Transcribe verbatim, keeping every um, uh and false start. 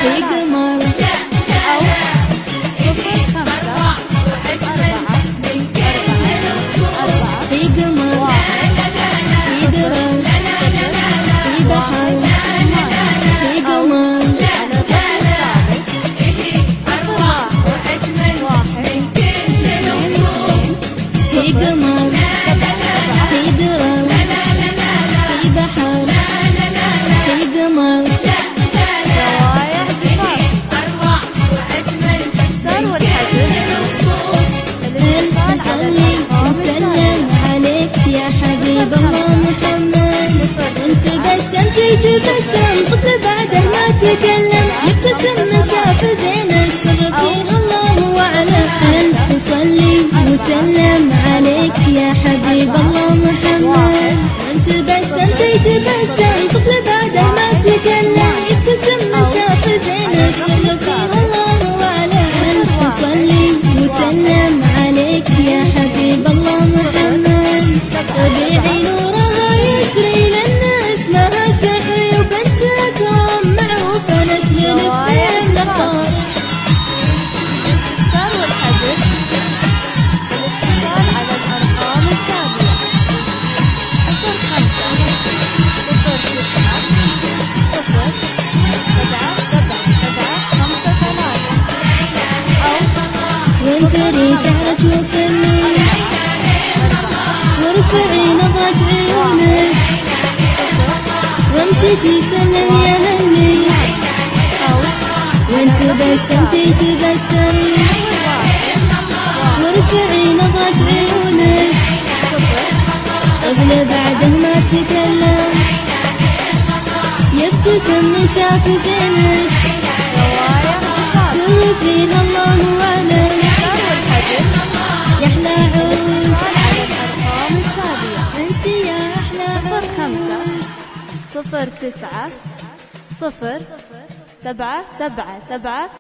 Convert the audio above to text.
في قمر أو صفر خمسة أربعة أربعة في قمر في درر في بحر في قمر في قمر في درر في بحر في قمر زوايا صفار الإكسار والحجر الاتصال على صلي الأرقام وسلم عليك يا حبيب الله محمد وانت بسمتي تبسم طفل بعده ما تكلم يبتسم من شاف زينك سر فيه الله وعلى ألف صلي وسلم عليك يا حبيب الله محمد وانت بسمتي تبسم طفل بعده ما تكلم يبتسم من شاف زينك سر فيه الله وعلى ألف صلي وسلم عليك يا حبيب الله محمد طبيعي نورها يسري لأن اسمها سحري وبنت أكرم معروفة نسل الفهم نقار الاتصال والحجر الاتصال على الأرقام التالية صفر خمسة صفر تسعة صفر سبعة سبعة سبعة خمسة ثلاثة أو وانثري شعرك وفني وارفعي نظرة عيونك وامشتي سلم يا هلي وانت بسمتي تبسمي وارفعي نظرة عيونك طفل بعده ما تكلم يبتسم من شاف زينك زوايا صفار سر فيها الله وعلم والحجر يا احلى عروس على الأرقام التالية انت يا احلى صفر عروس خمسة صفر تسعة صفر سبعة سبعة سبعة